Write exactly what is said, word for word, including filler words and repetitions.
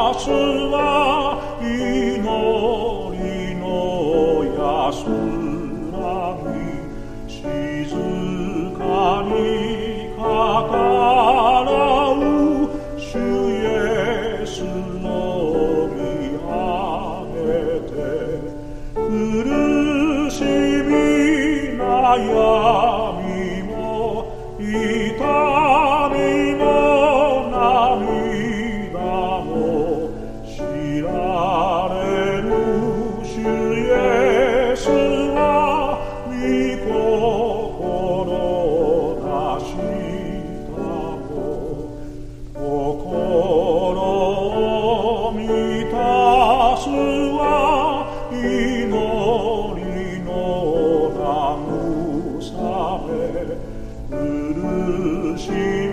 すは祈りの安らぎ、静かに語らう主イエスの御あげて、苦しみ悩みも痛みも涙も知られる主イエスは御心なしたも、心を満たすは祈りの慰め、苦し